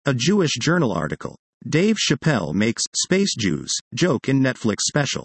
A Jewish Journal article. Dave Chappelle makes Space Jews joke in Netflix special.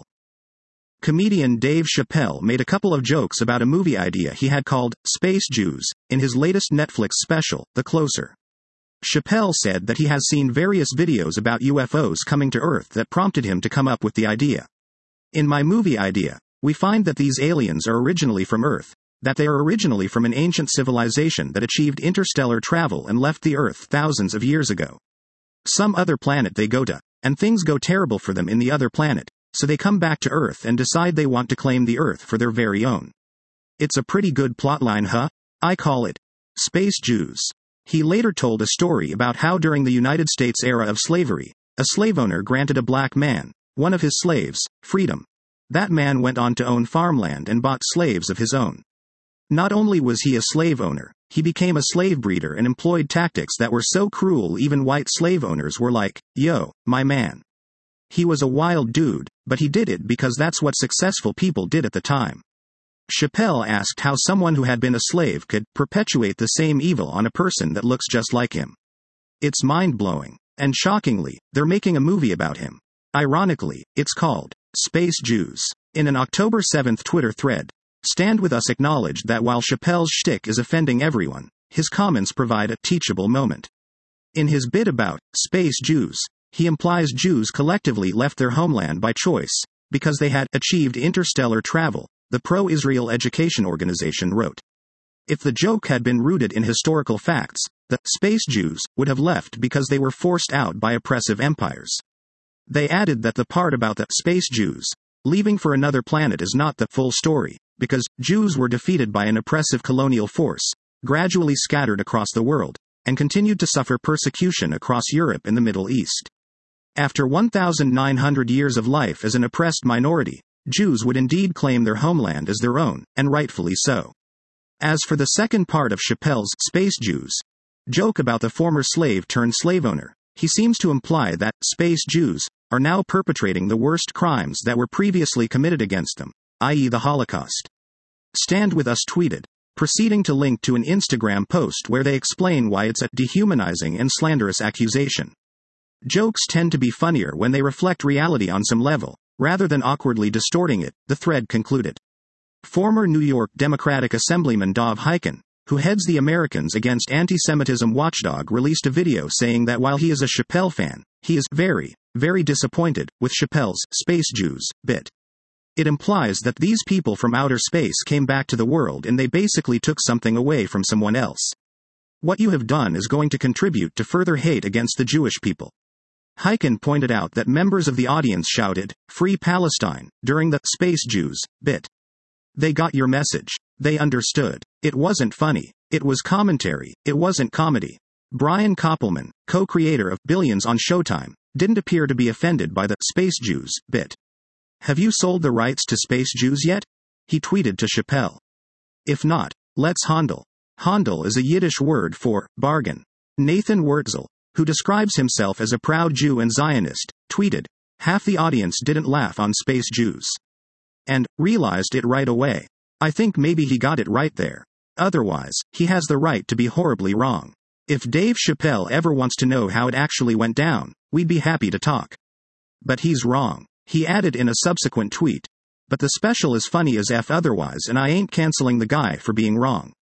Comedian Dave Chappelle made a couple of jokes about a movie idea he had called Space Jews in his latest Netflix special, The Closer. Chappelle said that he has seen various videos about UFOs coming to Earth that prompted him to come up with the idea. In my movie idea, we find that these aliens are originally from Earth, that they are originally from an ancient civilization that achieved interstellar travel and left the Earth thousands of years ago. Some other planet they go to, and things go terrible for them in the other planet, so they come back to Earth and decide they want to claim the Earth for their very own. It's a pretty good plotline, huh? I call it Space Jews. He later told a story about how during the United States era of slavery, a slave owner granted a black man, one of his slaves, freedom. That man went on to own farmland and bought slaves of his own. Not only was he a slave owner, he became a slave breeder and employed tactics that were so cruel even white slave owners were like, "Yo, my man." He was a wild dude, but he did it because that's what successful people did at the time. Chappelle asked how someone who had been a slave could perpetuate the same evil on a person that looks just like him. It's mind-blowing. And shockingly, they're making a movie about him. Ironically, it's called Space Jews. In an October 7th Twitter thread, Stand With Us acknowledged that while Chappelle's shtick is offending everyone, his comments provide a teachable moment. In his bit about Space Jews, he implies Jews collectively left their homeland by choice, because they had achieved interstellar travel, the pro-Israel education organization wrote. If the joke had been rooted in historical facts, the Space Jews would have left because they were forced out by oppressive empires. They added that the part about the Space Jews leaving for another planet is not the full story, because Jews were defeated by an oppressive colonial force, gradually scattered across the world, and continued to suffer persecution across Europe and the Middle East. After 1,900 years of life as an oppressed minority, Jews would indeed claim their homeland as their own, and rightfully so. As for the second part of Chappelle's Space Jews joke about the former slave turned slave owner, he seems to imply that Space Jews are now perpetrating the worst crimes that were previously committed against them, i.e. the Holocaust. Stand With Us tweeted, proceeding to link to an Instagram post where they explain why it's a dehumanizing and slanderous accusation. Jokes tend to be funnier when they reflect reality on some level, rather than awkwardly distorting it, the thread concluded. Former New York Democratic Assemblyman Dov Hikind, who heads the Americans Against Anti-Semitism watchdog, released a video saying that while he is a Chappelle fan, he is very, very disappointed with Chappelle's Space Jews bit. It implies that these people from outer space came back to the world and they basically took something away from someone else. What you have done is going to contribute to further hate against the Jewish people. Hikind pointed out that members of the audience shouted, "Free Palestine," during the Space Jews bit. They got your message. They understood. It wasn't funny. It was commentary. It wasn't comedy. Brian Koppelman, co-creator of Billions on Showtime, didn't appear to be offended by the Space Jews bit. Have you sold the rights to Space Jews yet? He tweeted to Chappelle. If not, let's handle. Handel is a Yiddish word for bargain. Nathan Wurtzel, who describes himself as a proud Jew and Zionist, tweeted, half the audience didn't laugh on Space Jews. And realized it right away. I think maybe he got it right there. Otherwise, he has the right to be horribly wrong. If Dave Chappelle ever wants to know how it actually went down, we'd be happy to talk. But he's wrong. He added in a subsequent tweet, but the special is funny as F otherwise and I ain't canceling the guy for being wrong.